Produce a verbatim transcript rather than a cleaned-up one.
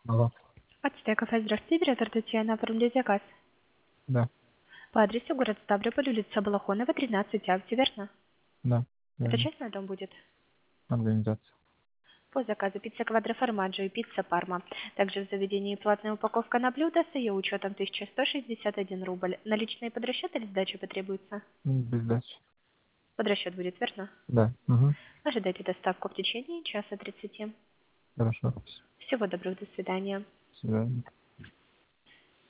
Алло. Ацтека кафе, здравствуйте, оператор Татьяна, оформляю заказ. Да, По адресу город Ставрополь, улица Балахонова, тринадцать А, все верно? да, Это верно. частный дом будет? Организация. По заказу пицца квадроформаджо и пицца парма. Также в заведении платная упаковка на блюдо с ее учетом тысяча сто шестьдесят один рубль. Наличные под расчет или сдача потребуется? М, Без дачи. Под расчет будет, верно? Да. Угу. Ожидайте доставку в течение часа тридцати. Хорошо. Всего доброго, до свидания. До свидания.